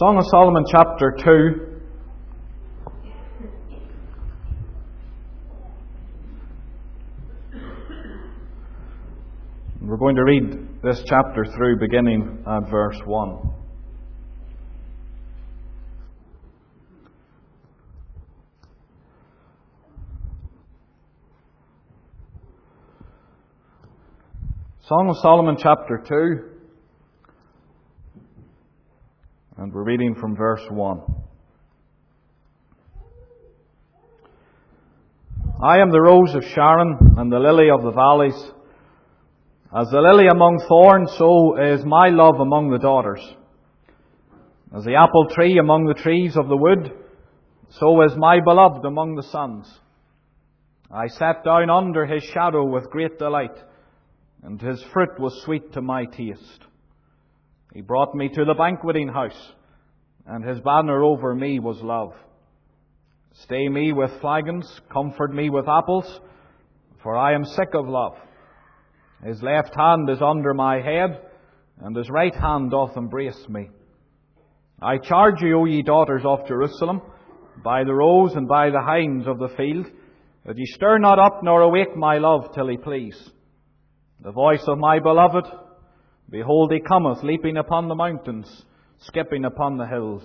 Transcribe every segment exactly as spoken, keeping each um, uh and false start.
Song of Solomon chapter two. We're going to read this chapter through beginning at verse one. Song of Solomon chapter two. And we're reading from verse one. I am the rose of Sharon and the lily of the valleys. As the lily among thorns, so is my love among the daughters. As the apple tree among the trees of the wood, so is my beloved among the sons. I sat down under his shadow with great delight, and his fruit was sweet to my taste. He brought me to the banqueting house, and his banner over me was love. Stay me with flagons, comfort me with apples, for I am sick of love. His left hand is under my head, and his right hand doth embrace me. I charge you, O ye daughters of Jerusalem, by the roes and by the hinds of the field, that ye stir not up nor awake my love till he please. The voice of my beloved, behold, he cometh, leaping upon the mountains, skipping upon the hills.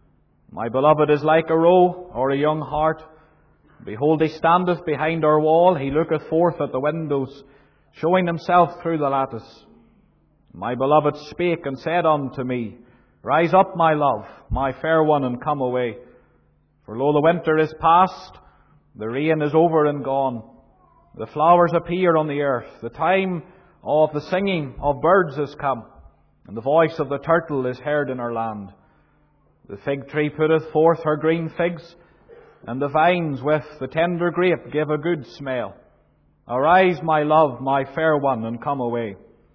My beloved is like a roe or a young hart. Behold, he standeth behind our wall, he looketh forth at the windows, showing himself through the lattice. My beloved spake and said unto me, Rise up, my love, my fair one, and come away. For lo, the winter is past, the rain is over and gone. The flowers appear on the earth. The time of the singing of birds is come, and the voice of the turtle is heard in our land. The fig tree putteth forth her green figs, and the vines with the tender grape give a good smell. Arise, my love, my fair one, and come away.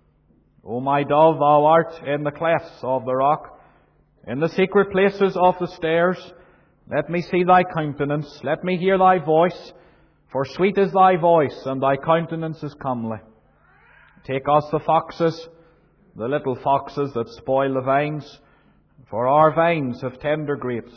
O my dove, thou art in the clefts of the rock, in the secret places of the stairs. Let me see thy countenance, let me hear thy voice, for sweet is thy voice, and thy countenance is comely. Take us the foxes, the little foxes that spoil the vines, for our vines have tender grapes.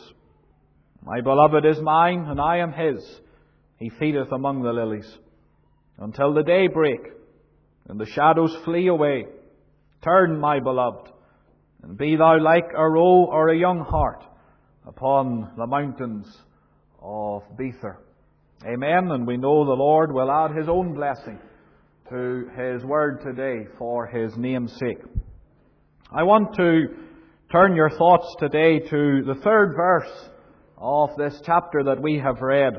My beloved is mine, and I am his. He feedeth among the lilies. Until the day break, and the shadows flee away. Turn, my beloved, and be thou like a roe or a young hart upon the mountains of Bether. Amen. And we know the Lord will add his own blessing to his word today for his name's sake. I want to turn your thoughts today to the third verse of this chapter that we have read.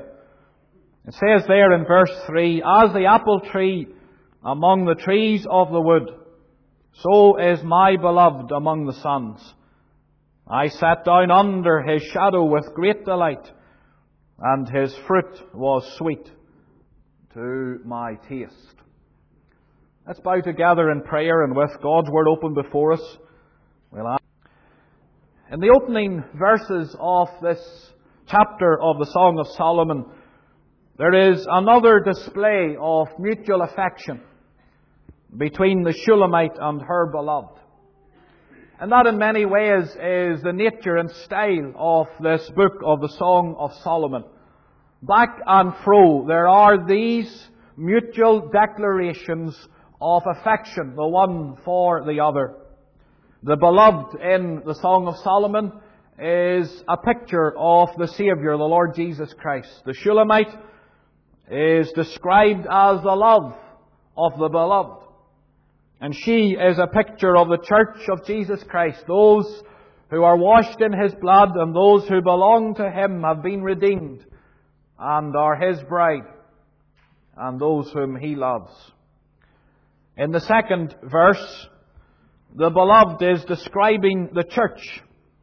It says there in verse three, As the apple tree among the trees of the wood, so is my beloved among the sons. I sat down under his shadow with great delight, and his fruit was sweet to my taste. Let's bow together in prayer, and with God's Word open before us, we'll ask. In the opening verses of this chapter of the Song of Solomon, there is another display of mutual affection between the Shulamite and her beloved. And that in many ways is the nature and style of this book of the Song of Solomon. Back and fro, there are these mutual declarations of affection, the one for the other. The beloved in the Song of Solomon is a picture of the Saviour, the Lord Jesus Christ. The Shulamite is described as the love of the beloved. And she is a picture of the church of Jesus Christ. Those who are washed in his blood and those who belong to him have been redeemed and are his bride, and those whom he loves. In the second verse, the beloved is describing the church.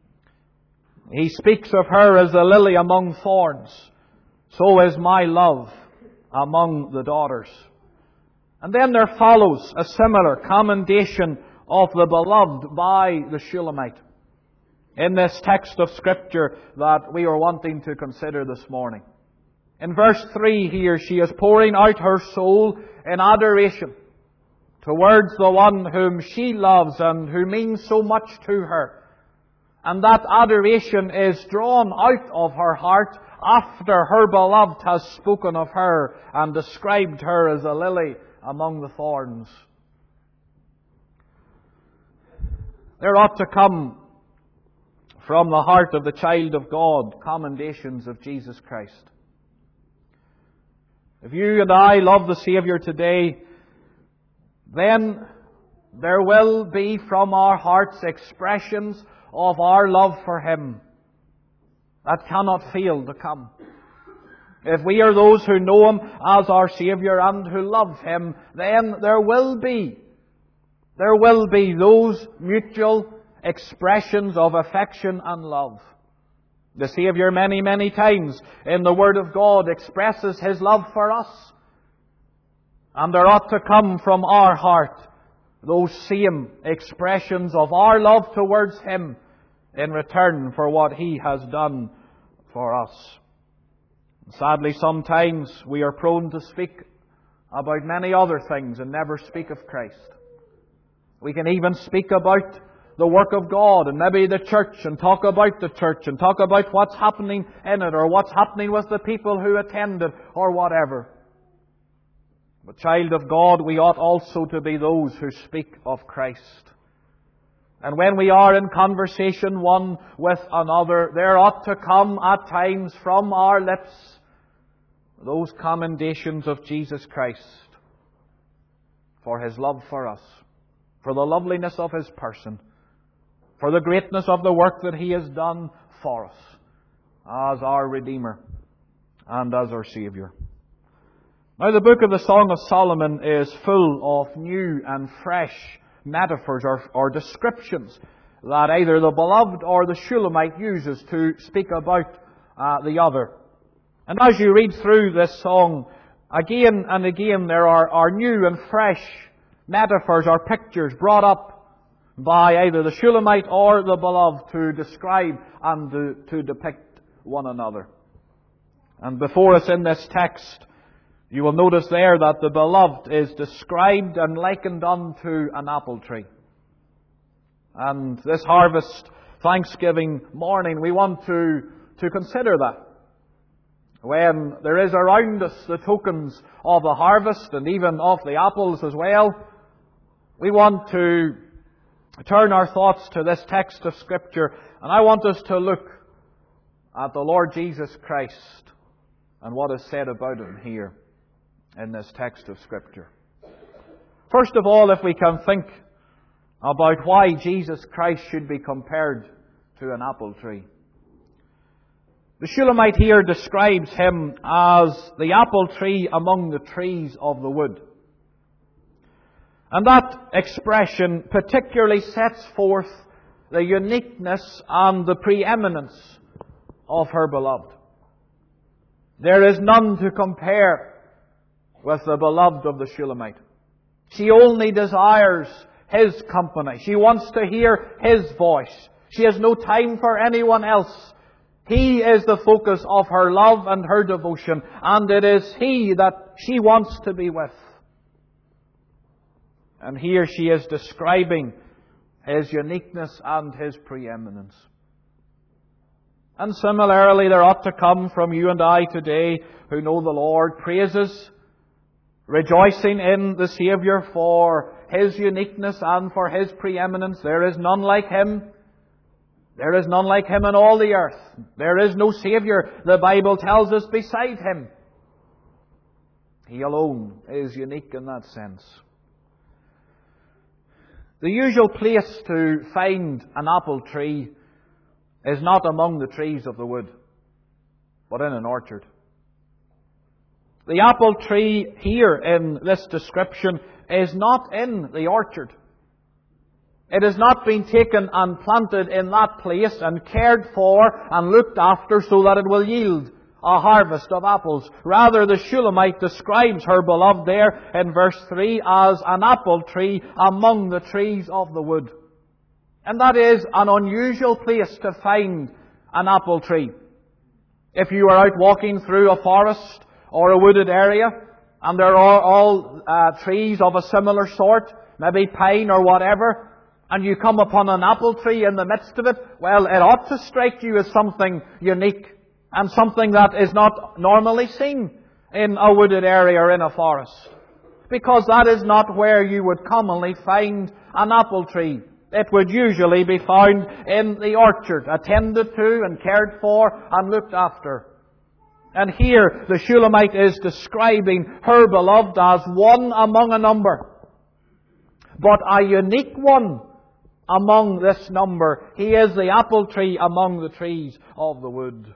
He speaks of her as a lily among thorns. So is my love among the daughters. And then there follows a similar commendation of the beloved by the Shulamite in this text of Scripture that we are wanting to consider this morning. In verse three here, she is pouring out her soul in adoration towards the one whom she loves and who means so much to her. And that adoration is drawn out of her heart after her beloved has spoken of her and described her as a lily among the thorns. There ought to come from the heart of the child of God commendations of Jesus Christ. If you and I love the Saviour today, then there will be from our hearts expressions of our love for Him that cannot fail to come. If we are those who know Him as our Saviour and who love Him, then there will be, there will be those mutual expressions of affection and love. The Saviour many, many times in the Word of God expresses His love for us. And there ought to come from our heart those same expressions of our love towards Him in return for what He has done for us. Sadly, sometimes we are prone to speak about many other things and never speak of Christ. We can even speak about the work of God and maybe the church and talk about the church and talk about what's happening in it or what's happening with the people who attend it or whatever. But child of God, we ought also to be those who speak of Christ. And when we are in conversation one with another, there ought to come at times from our lips those commendations of Jesus Christ for His love for us, for the loveliness of His person, for the greatness of the work that He has done for us as our Redeemer and as our Saviour. Now, the book of the Song of Solomon is full of new and fresh metaphors or, or descriptions that either the beloved or the Shulamite uses to speak about uh, the other. And as you read through this song, again and again there are, are new and fresh metaphors or pictures brought up by either the Shulamite or the beloved to describe and to, to depict one another. And before us in this text, you will notice there that the beloved is described and likened unto an apple tree. And this harvest Thanksgiving morning, we want to, to consider that. When there is around us the tokens of the harvest and even of the apples as well, we want to turn our thoughts to this text of Scripture, and I want us to look at the Lord Jesus Christ and what is said about Him here in this text of Scripture. First of all, if we can think about why Jesus Christ should be compared to an apple tree. The Shulamite here describes Him as the apple tree among the trees of the wood. And that expression particularly sets forth the uniqueness and the preeminence of her beloved. There is none to compare with the beloved of the Shulamite. She only desires His company. She wants to hear His voice. She has no time for anyone else. He is the focus of her love and her devotion, and it is He that she wants to be with. And here she is describing His uniqueness and His preeminence. And similarly, there ought to come from you and I today who know the Lord praises, rejoicing in the Saviour for His uniqueness and for His preeminence. There is none like Him. There is none like Him in all the earth. There is no Saviour, the Bible tells us, beside Him. He alone is unique in that sense. The usual place to find an apple tree is not among the trees of the wood, but in an orchard. The apple tree here in this description is not in the orchard. It has not been taken and planted in that place and cared for and looked after so that it will yield a harvest of apples. Rather, the Shulamite describes her beloved there in verse three as an apple tree among the trees of the wood. And that is an unusual place to find an apple tree. If you are out walking through a forest or a wooded area, and there are all uh, trees of a similar sort, maybe pine or whatever, and you come upon an apple tree in the midst of it, well, it ought to strike you as something unique and something that is not normally seen in a wooded area or in a forest. Because that is not where you would commonly find an apple tree. It would usually be found in the orchard, attended to and cared for and looked after. And here the Shulamite is describing her beloved as one among a number, but a unique one among this number. He is the apple tree among the trees of the wood.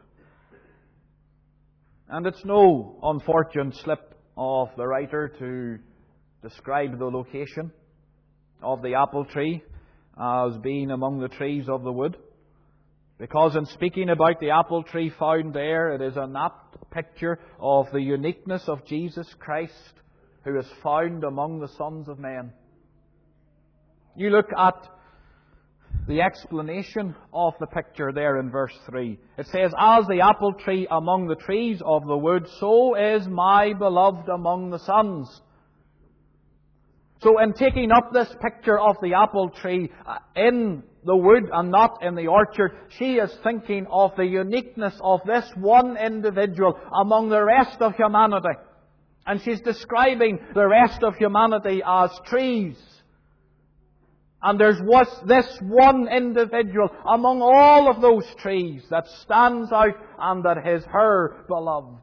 And it's no unfortunate slip of the writer to describe the location of the apple tree as being among the trees of the wood. Because in speaking about the apple tree found there, it is an apt picture of the uniqueness of Jesus Christ, who is found among the sons of men. You look at the explanation of the picture there in verse three. It says, "As the apple tree among the trees of the wood, so is my beloved among the sons." So in taking up this picture of the apple tree in the wood and not in the orchard, she is thinking of the uniqueness of this one individual among the rest of humanity. And she's describing the rest of humanity as trees. And there's this one individual among all of those trees that stands out and that is her beloved.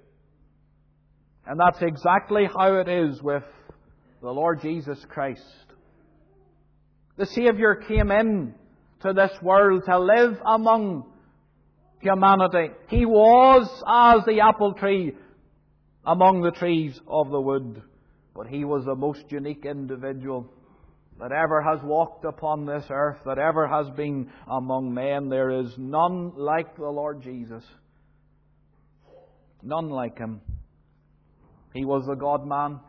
And that's exactly how it is with the Lord Jesus Christ. The Saviour came in to this world to live among humanity. He was as the apple tree among the trees of the wood, but He was the most unique individual that ever has walked upon this earth, that ever has been among men. There is none like the Lord Jesus. None like Him. He was the God-man.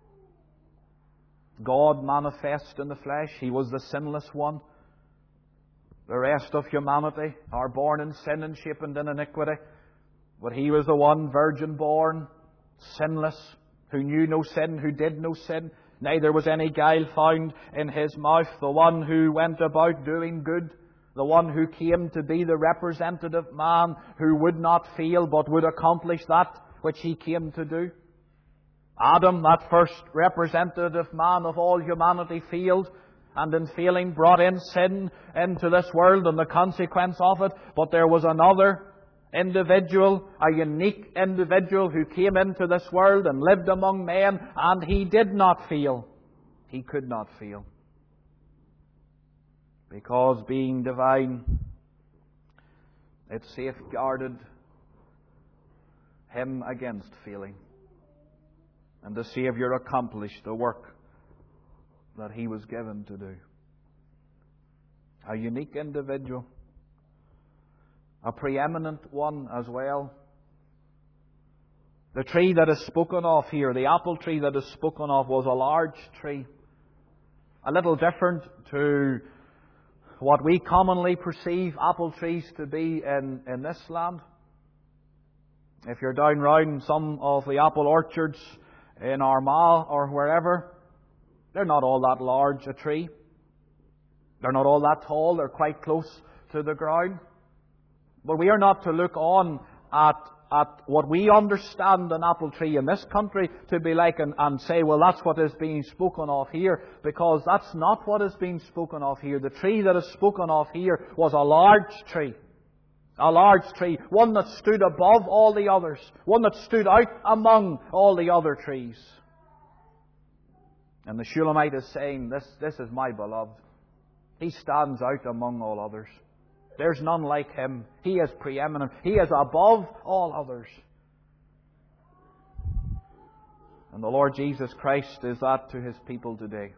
God manifest in the flesh. He was the sinless one. The rest of humanity are born in sin and shapen in iniquity. But He was the one virgin born, sinless, who knew no sin, who did no sin. Neither was any guile found in His mouth. The one who went about doing good. The one who came to be the representative man who would not fail but would accomplish that which He came to do. Adam, that first representative man of all humanity, failed, and in failing brought in sin into this world and the consequence of it. But there was another individual, a unique individual who came into this world and lived among men, and He did not fail. He could not fail. Because being divine, it safeguarded Him against failing. And the Saviour accomplished the work that He was given to do. A unique individual. A preeminent one as well. The tree that is spoken of here, the apple tree that is spoken of, was a large tree. A little different to what we commonly perceive apple trees to be in, in this land. If you're down round some of the apple orchards in Armagh or wherever, they're not all that large a tree. They're not all that tall. They're quite close to the ground. But we are not to look on at, at what we understand an apple tree in this country to be like and, and say, well, that's what is being spoken of here, because that's not what is being spoken of here. The tree that is spoken of here was a large tree. A large tree, one that stood above all the others, one that stood out among all the other trees. And the Shulamite is saying, this, this is my beloved. He stands out among all others. There's none like Him. He is preeminent. He is above all others. And the Lord Jesus Christ is that to His people today.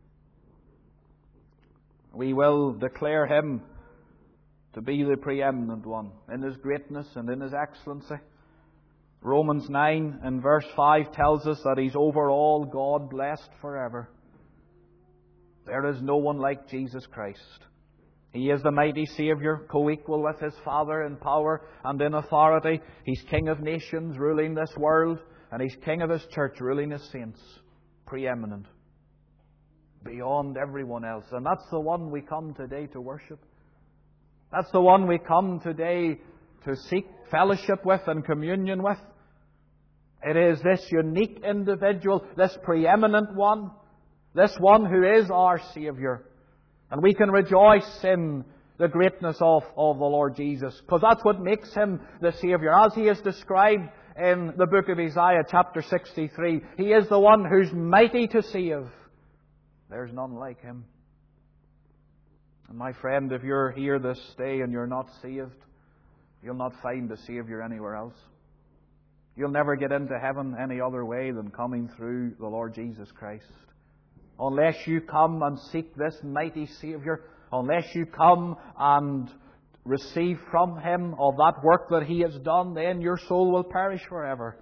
We will declare Him to be the preeminent one in His greatness and in His excellency. Romans nine and verse five tells us that He's over all, God blessed forever. There is no one like Jesus Christ. He is the mighty Saviour, co-equal with His Father in power and in authority. He's King of nations, ruling this world, and He's King of His church, ruling His saints. Preeminent. beyond everyone else. And that's the one we come today to worship. That's the one we come today to seek fellowship with and communion with. It is this unique individual, this preeminent one, this one who is our Saviour. And we can rejoice in the greatness of, of the Lord Jesus, because that's what makes Him the Saviour. As He is described in the book of Isaiah, chapter sixty-three, He is the one who's mighty to save. There's none like Him. And my friend, if you're here this day and you're not saved, you'll not find a Saviour anywhere else. You'll never get into heaven any other way than coming through the Lord Jesus Christ. Unless you come and seek this mighty Saviour, unless you come and receive from Him of that work that He has done, then your soul will perish forever.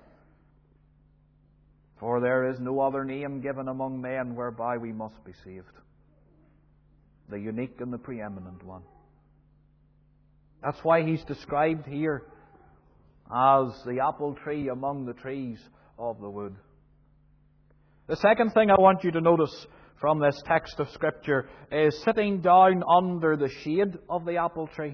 For there is no other name given among men whereby we must be saved. The unique and the preeminent one. That's why He's described here as the apple tree among the trees of the wood. The second thing I want you to notice from this text of Scripture is sitting down under the shade of the apple tree.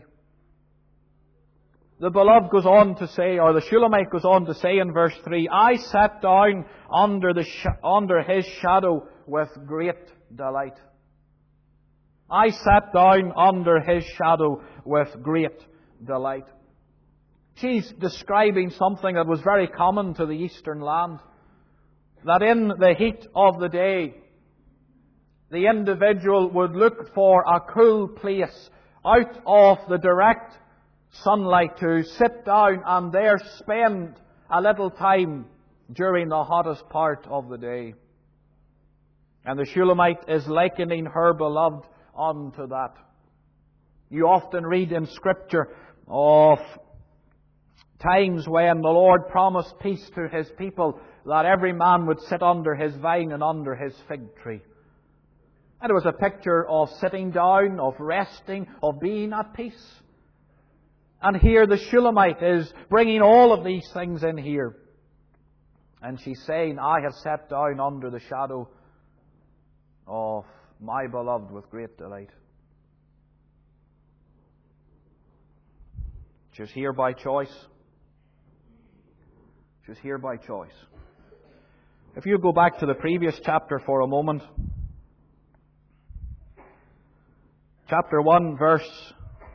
The beloved goes on to say, or the Shulamite goes on to say in verse three, I sat down under, the sh- under his shadow with great delight. I sat down under his shadow with great delight. She's describing something that was very common to the eastern land. That in the heat of the day, the individual would look for a cool place out of the direct sunlight to sit down and there spend a little time during the hottest part of the day. And the Shulamite is likening her beloved unto that. You often read in Scripture of times when the Lord promised peace to His people, that every man would sit under his vine and under his fig tree. And it was a picture of sitting down, of resting, of being at peace. And here the Shulamite is bringing all of these things in here. And she's saying, I have sat down under the shadow of my beloved with great delight. She's here by choice. She's here by choice. If you go back to the previous chapter for a moment, chapter one, verse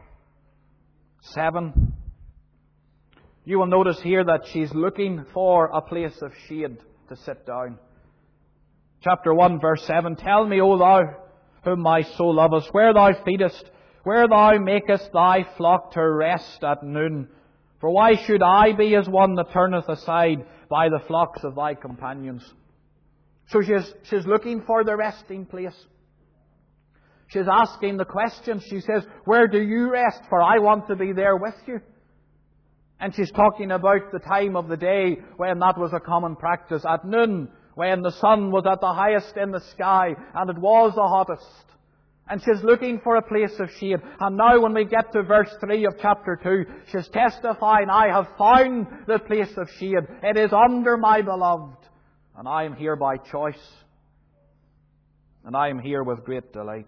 seven, you will notice here that she's looking for a place of shade to sit down. Chapter one, verse seven, Tell me, O thou whom my soul lovest, where thou feedest, where thou makest thy flock to rest at noon. For why should I be as one that turneth aside by the flocks of thy companions? So she's, she's looking for the resting place. She's asking the question. She says, where do you rest? For I want to be there with you. And she's talking about the time of the day when that was a common practice. At noon, when the sun was at the highest in the sky and it was the hottest. And she's looking for a place of shade. And now when we get to verse three of chapter two, she's testifying, I have found the place of shade. It is under my beloved. And I am here by choice. And I am here with great delight.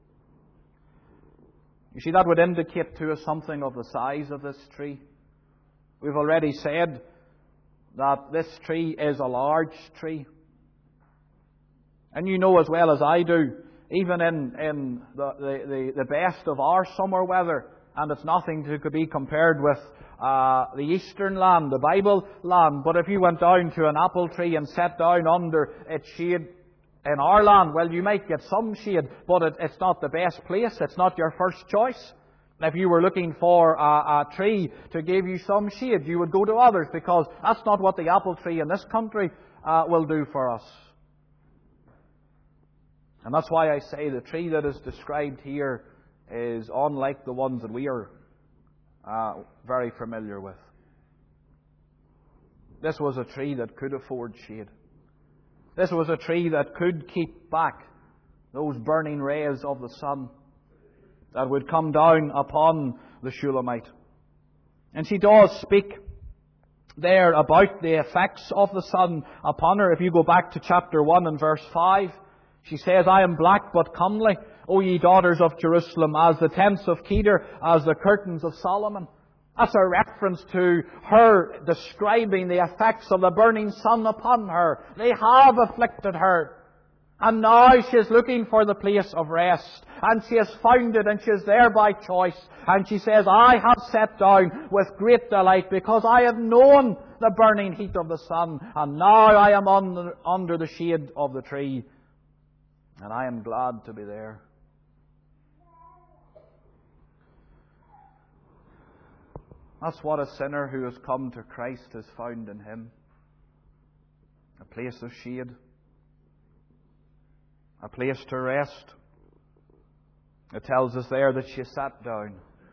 You see, that would indicate to us something of the size of this tree. We've already said that this tree is a large tree. And you know as well as I do, even in, in the, the, the best of our summer weather, and it's nothing to be compared with uh, the eastern land, the Bible land, but if you went down to an apple tree and sat down under its shade in our land, well, you might get some shade, but it, it's not the best place. It's not your first choice. If you were looking for a, a tree to give you some shade, you would go to others, because that's not what the apple tree in this country uh, will do for us. And that's why I say the tree that is described here is unlike the ones that we are uh, very familiar with. This was a tree that could afford shade. This was a tree that could keep back those burning rays of the sun that would come down upon the Shulamite. And she does speak there about the effects of the sun upon her. If you go back to chapter one and verse five, She says, I am black but comely, O ye daughters of Jerusalem, as the tents of Kedar, as the curtains of Solomon. That's a reference to her describing the effects of the burning sun upon her. They have afflicted her. And now she is looking for the place of rest. And she has found it, and she is there by choice. And she says, I have sat down with great delight, because I have known the burning heat of the sun. And now I am under, under the shade of the tree. And I am glad to be there. That's what a sinner who has come to Christ has found in Him. A place of shade. A place to rest. It tells us there that she sat down.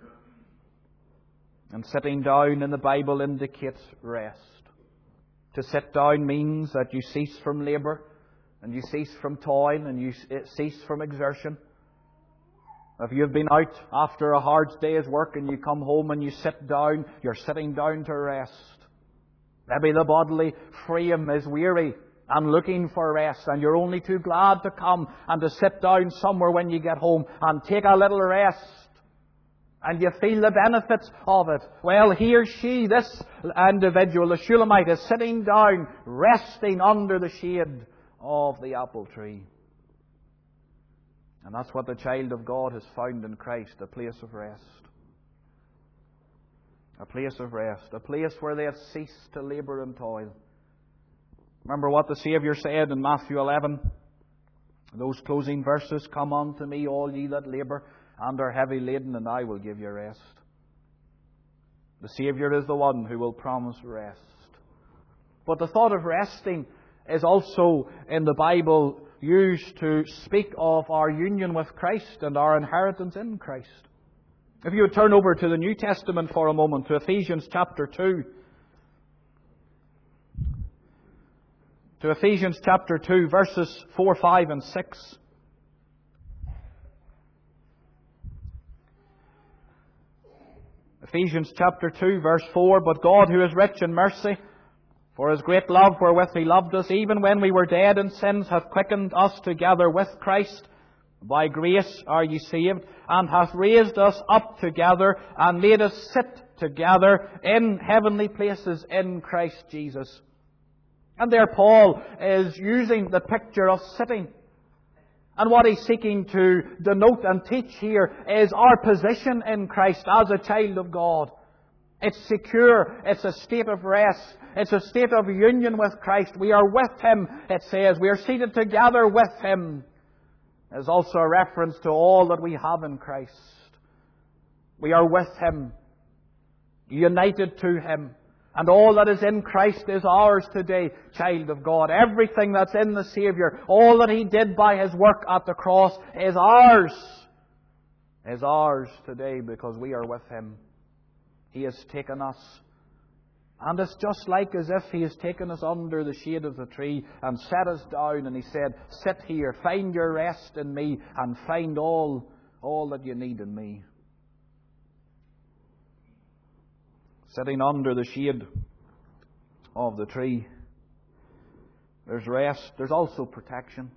And sitting down in the Bible indicates rest. To sit down means that you cease from labour, and you cease from toil, and you cease from exertion. If you've been out after a hard day's work and you come home and you sit down, you're sitting down to rest. Maybe the bodily frame is weary and looking for rest, and you're only too glad to come and to sit down somewhere when you get home and take a little rest. And you feel the benefits of it. Well, here she, this individual, the Shulamite, is sitting down, resting under the shade of the apple tree. And that's what the child of God has found in Christ, a place of rest. A place of rest. A place where they have ceased to labour and toil. Remember what the Saviour said in Matthew eleven? Those closing verses, Come unto me, all ye that labour and are heavy laden, and I will give you rest. The Saviour is the one who will promise rest. But the thought of resting is also in the Bible used to speak of our union with Christ and our inheritance in Christ. If you would turn over to the New Testament for a moment, to Ephesians chapter two. To Ephesians chapter two, verses four, five and six. Ephesians chapter two, verse four, But God, who is rich in mercy, for His great love wherewith He loved us, even when we were dead in sins, hath quickened us together with Christ. By grace are ye saved, and hath raised us up together, and made us sit together in heavenly places in Christ Jesus. And there Paul is using the picture of sitting. And what he's seeking to denote and teach here is our position in Christ as a child of God. It's secure. It's a state of rest. It's a state of union with Christ. We are with Him, it says. We are seated together with Him. There's also a reference to all that we have in Christ. We are with Him, united to Him. And all that is in Christ is ours today, child of God. Everything that's in the Saviour, all that He did by His work at the cross is ours. Is ours today because we are with Him. He has taken us. And it's just like as if He has taken us under the shade of the tree and set us down, and He said, sit here, find your rest in me, and find all, all that you need in me. Sitting under the shade of the tree. There's rest. There's also protection.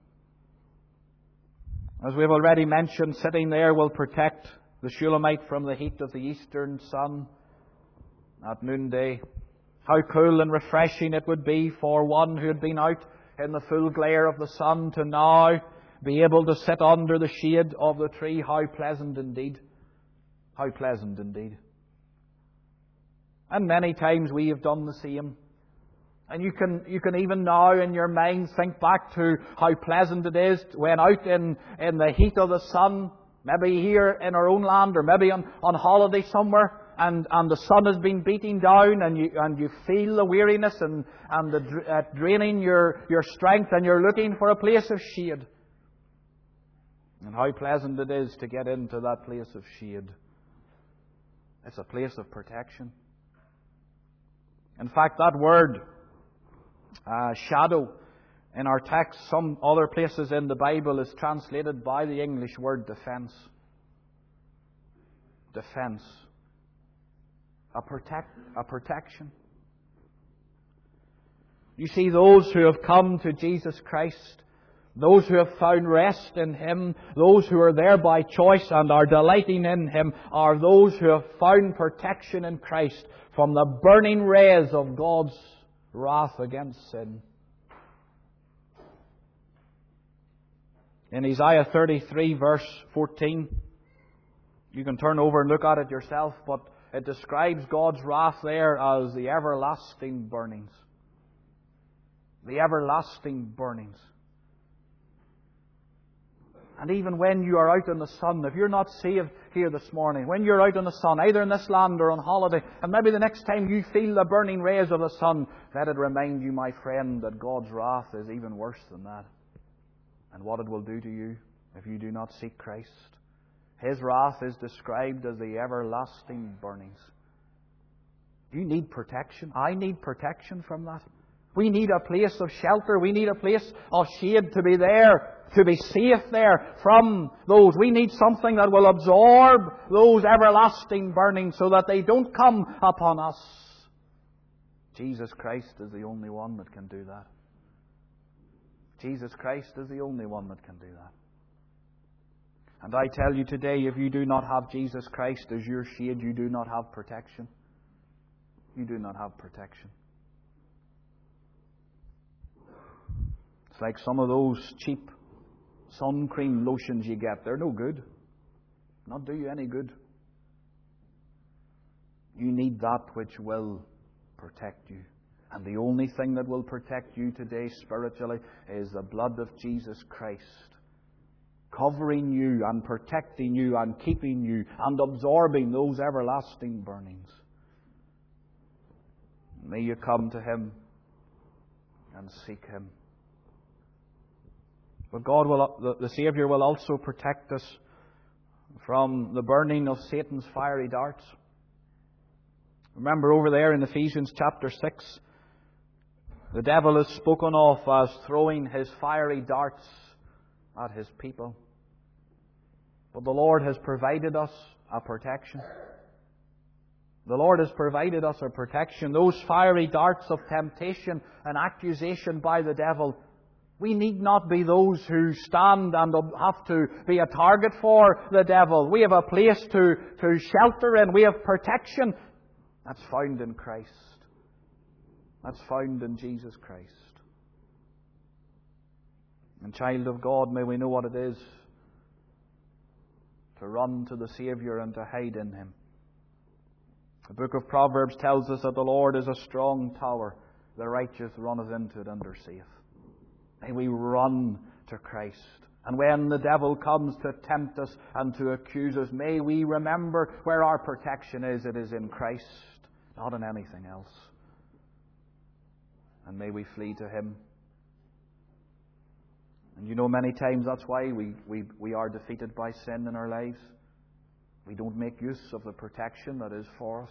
As we've already mentioned, sitting there will protect the Shulamite from the heat of the eastern sun at noonday. How cool and refreshing it would be for one who had been out in the full glare of the sun to now be able to sit under the shade of the tree. How pleasant indeed. How pleasant indeed. And many times we have done the same. And you can you can even now in your mind think back to how pleasant it is when out in, in the heat of the sun, maybe here in our own land or maybe on, on holiday somewhere, and, and the sun has been beating down and you and you feel the weariness and, and the uh, draining your, your strength, and you're looking for a place of shade. And how pleasant it is to get into that place of shade. It's a place of protection. In fact, that word, uh, shadow, in our text, some other places in the Bible, is translated by the English word defence. Defence. A, protect, a protection. You see, those who have come to Jesus Christ Those who have found rest in Him, those who are there by choice and are delighting in Him, are those who have found protection in Christ from the burning rays of God's wrath against sin. In Isaiah thirty-three, verse fourteen, you can turn over and look at it yourself, but it describes God's wrath there as the everlasting burnings. The everlasting burnings. And even when you are out in the sun, if you're not saved here this morning, when you're out in the sun, either in this land or on holiday, and maybe the next time you feel the burning rays of the sun, let it remind you, my friend, that God's wrath is even worse than that. And what it will do to you if you do not seek Christ. His wrath is described as the everlasting burnings. You need protection. I need protection from that. We need a place of shelter. We need a place of shade to be there, to be safe there from those. We need something that will absorb those everlasting burnings so that they don't come upon us. Jesus Christ is the only one that can do that. Jesus Christ is the only one that can do that. And I tell you today, if you do not have Jesus Christ as your shade, you do not have protection. You do not have protection. It's like some of those cheap sun cream lotions you get. They're no good. Not do you any good. You need that which will protect you. And the only thing that will protect you today spiritually is the blood of Jesus Christ. Covering you and protecting you and keeping you and absorbing those everlasting burnings. May you come to Him and seek Him. But God will, the, the Saviour will also protect us from the burning of Satan's fiery darts. Remember over there in Ephesians chapter six, the devil is spoken of as throwing his fiery darts at his people. But the Lord has provided us a protection. The Lord has provided us a protection. Those fiery darts of temptation and accusation by the devil, we need not be those who stand and have to be a target for the devil. We have a place to, to shelter in. We have protection. That's found in Christ. That's found in Jesus Christ. And child of God, may we know what it is to run to the Saviour and to hide in Him. The book of Proverbs tells us that the Lord is a strong tower. The righteous runneth into it and are safe. May we run to Christ. And when the devil comes to tempt us and to accuse us, may we remember where our protection is. It is in Christ, not in anything else. And may we flee to Him. And you know, many times that's why we, we, we are defeated by sin in our lives. We don't make use of the protection that is for us.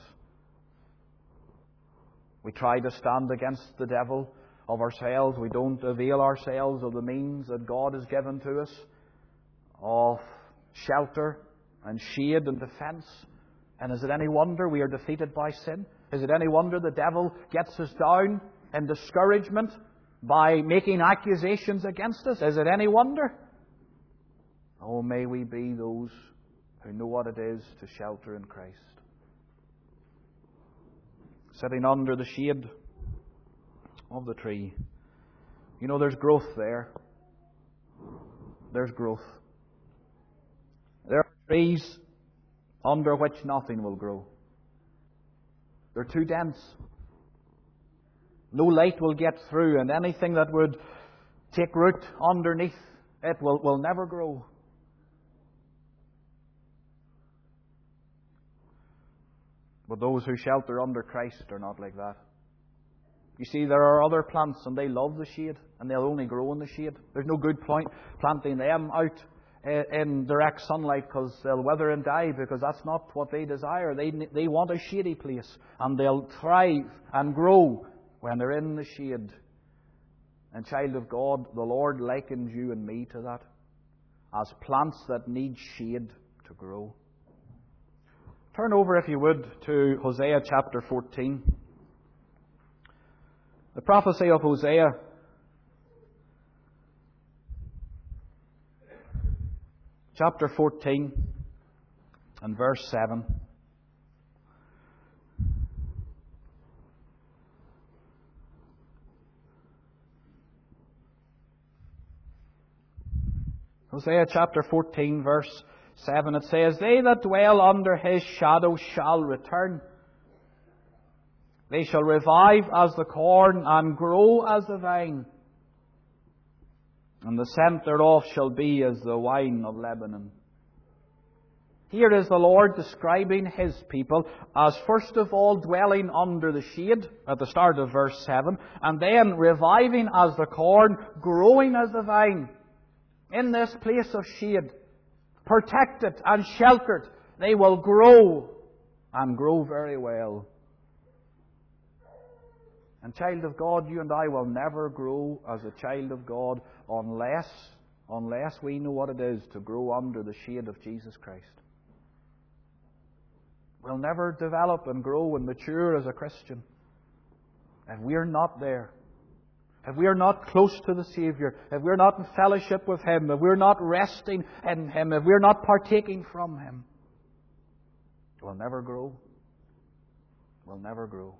We try to stand against the devil of ourselves. We don't avail ourselves of the means that God has given to us of shelter and shade and defence. And is it any wonder we are defeated by sin? Is it any wonder the devil gets us down in discouragement by making accusations against us? Is it any wonder? Oh, may we be those who know what it is to shelter in Christ. Sitting under the shade of the tree. You know, there's growth there. There's growth. There are trees under which nothing will grow. They're too dense. No light will get through, and anything that would take root underneath it will, will never grow. But those who shelter under Christ are not like that. You see, there are other plants and they love the shade and they'll only grow in the shade. There's no good point planting them out in direct sunlight because they'll wither and die, because that's not what they desire. They, they want a shady place, and they'll thrive and grow when they're in the shade. And child of God, the Lord likens you and me to that, as plants that need shade to grow. Turn over, if you would, to Hosea chapter fourteen. The prophecy of Hosea chapter fourteen and verse seven. Hosea chapter fourteen, verse seven, it says, "They that dwell under his shadow shall return. They shall revive as the corn, and grow as the vine. And the scent thereof shall be as the wine of Lebanon." Here is the Lord describing His people as first of all dwelling under the shade at the start of verse seven, and then reviving as the corn, growing as the vine. In this place of shade, protected and sheltered, they will grow and grow very well. And child of God, you and I will never grow as a child of God unless, unless we know what it is to grow under the shade of Jesus Christ. We'll never develop and grow and mature as a Christian if we're not there. If we are not close to the Saviour, if we're not in fellowship with Him, if we're not resting in Him, if we're not partaking from Him, we'll never grow. We'll never grow.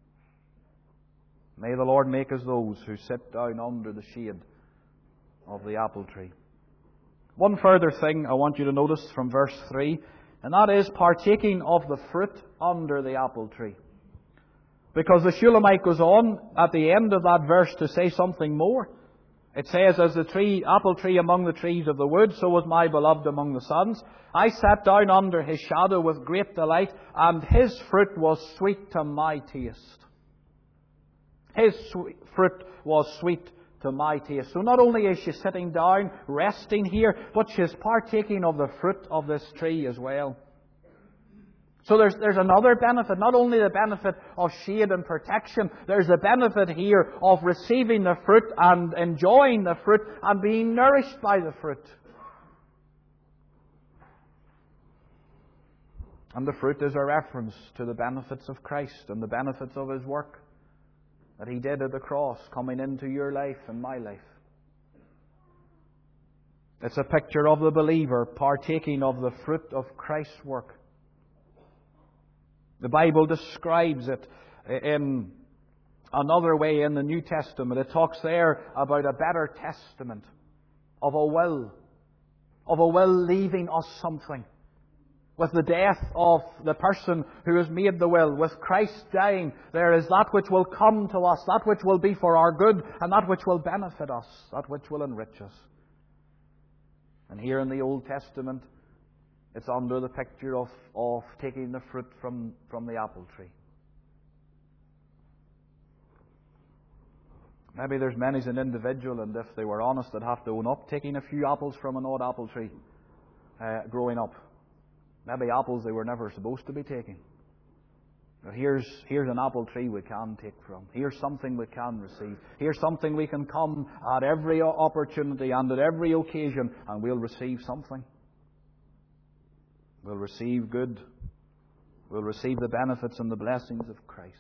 May the Lord make us those who sit down under the shade of the apple tree. One further thing I want you to notice from verse three, and that is partaking of the fruit under the apple tree. Because the Shulamite goes on at the end of that verse to say something more. It says, "As the tree, apple tree among the trees of the wood, so was my beloved among the sons. I sat down under his shadow with great delight, and his fruit was sweet to my taste." His fruit was sweet to my taste. So not only is she sitting down, resting here, but she's partaking of the fruit of this tree as well. So there's, there's another benefit, not only the benefit of shade and protection, there's the benefit here of receiving the fruit and enjoying the fruit and being nourished by the fruit. And the fruit is a reference to the benefits of Christ and the benefits of His work that He did at the cross, coming into your life and my life. It's a picture of the believer partaking of the fruit of Christ's work. The Bible describes it in another way in the New Testament. It talks there about a better testament of a will, of a will leaving us something. With the death of the person who has made the will, with Christ dying, there is that which will come to us, that which will be for our good, and that which will benefit us, that which will enrich us. And here in the Old Testament, it's under the picture of, of taking the fruit from, from the apple tree. Maybe there's many as an individual, and if they were honest, they'd have to own up taking a few apples from an odd apple tree uh, growing up. Maybe apples they were never supposed to be taking. But here's, here's an apple tree we can take from. Here's something we can receive. Here's something we can come at every opportunity and at every occasion, and we'll receive something. We'll receive good. We'll receive the benefits and the blessings of Christ.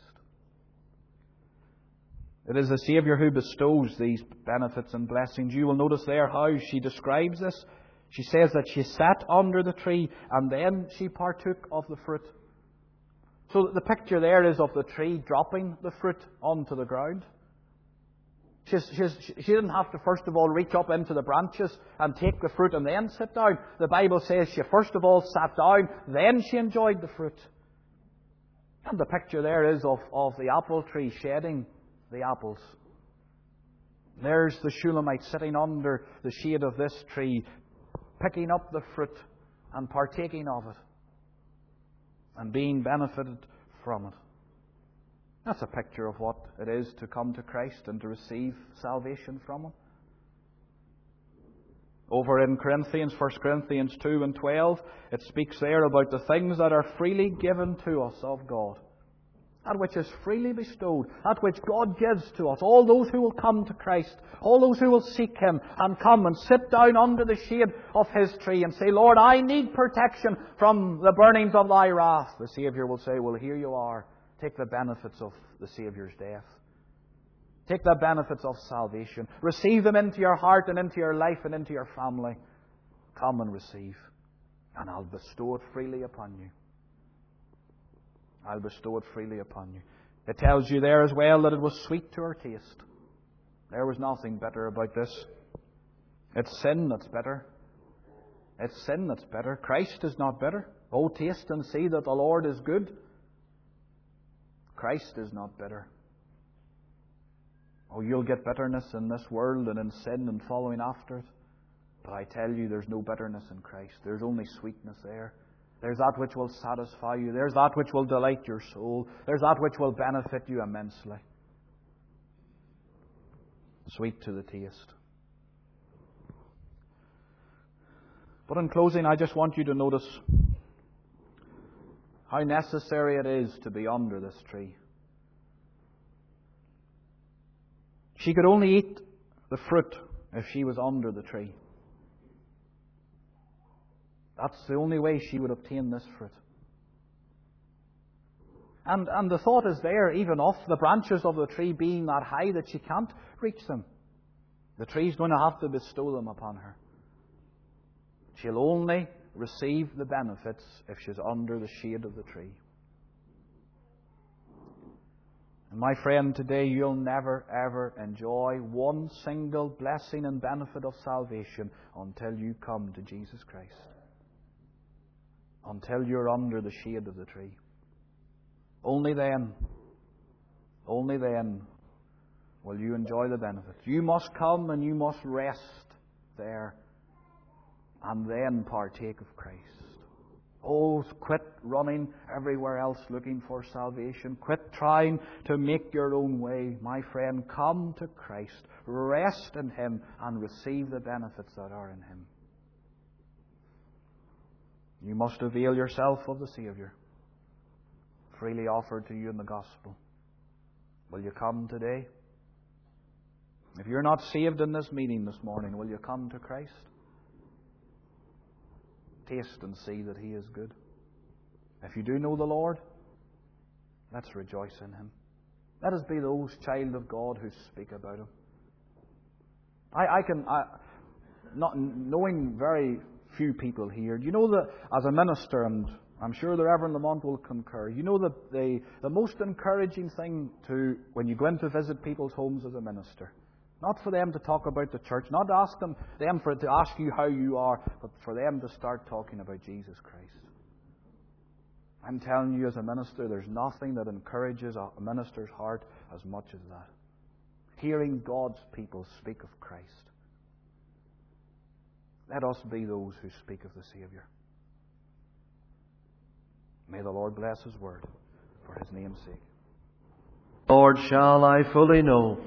It is the Saviour who bestows these benefits and blessings. You will notice there how she describes this. She says that she sat under the tree and then she partook of the fruit. So the picture there is of the tree dropping the fruit onto the ground. She's, she's, she didn't have to first of all reach up into the branches and take the fruit and then sit down. The Bible says she first of all sat down, then she enjoyed the fruit. And the picture there is of, of the apple tree shedding the apples. There's the Shulamite sitting under the shade of this tree, picking up the fruit and partaking of it and being benefited from it. That's a picture of what it is to come to Christ and to receive salvation from Him. Over in Corinthians, First Corinthians two and twelve, it speaks there about the things that are freely given to us of God. That which is freely bestowed, that which God gives to us. All those who will come to Christ, all those who will seek Him and come and sit down under the shade of His tree and say, "Lord, I need protection from the burnings of Thy wrath." The Saviour will say, "Well, here you are. Take the benefits of the Saviour's death. Take the benefits of salvation. Receive them into your heart and into your life and into your family. Come and receive, and I'll bestow it freely upon you. I'll bestow it freely upon you. It tells you there as well that it was sweet to her taste. There was nothing better about this. It's sin that's better. It's sin that's better. Christ is not better. Oh, taste and see that the Lord is good. Christ is not better. Oh, you'll get bitterness in this world and in sin and following after it. But I tell you, there's no bitterness in Christ. There's only sweetness there. There's that which will satisfy you. There's that which will delight your soul. There's that which will benefit you immensely. Sweet to the taste. But in closing, I just want you to notice how necessary it is to be under this tree. She could only eat the fruit if she was under the tree. That's the only way she would obtain this fruit. And, and the thought is there, even off the branches of the tree being that high that she can't reach them. The tree's going to have to bestow them upon her. She'll only receive the benefits if she's under the shade of the tree. And my friend, today you'll never ever enjoy one single blessing and benefit of salvation until you come to Jesus Christ. Until you're under the shade of the tree. Only then, only then will you enjoy the benefit. You must come and you must rest there and then partake of Christ. Oh, quit running everywhere else looking for salvation. Quit trying to make your own way. My friend, come to Christ. Rest in Him and receive the benefits that are in Him. You must avail yourself of the Saviour, freely offered to you in the gospel. Will you come today? If you're not saved in this meeting this morning, will you come to Christ? Taste and see that He is good. If you do know the Lord, let's rejoice in Him. Let us be those child of God who speak about Him. I, I can, I, not knowing very few people here, do you know that as a minister, and I'm sure the Reverend Lamont will concur, you know that the, the most encouraging thing to when you go in to visit people's homes as a minister, not for them to talk about the church, not to ask them, them for to ask you how you are, but for them to start talking about Jesus Christ. I'm telling you as a minister, there's nothing that encourages a minister's heart as much as that. Hearing God's people speak of Christ. Let us be those who speak of the Saviour. May the Lord bless His word for His name's sake. Lord, shall I fully know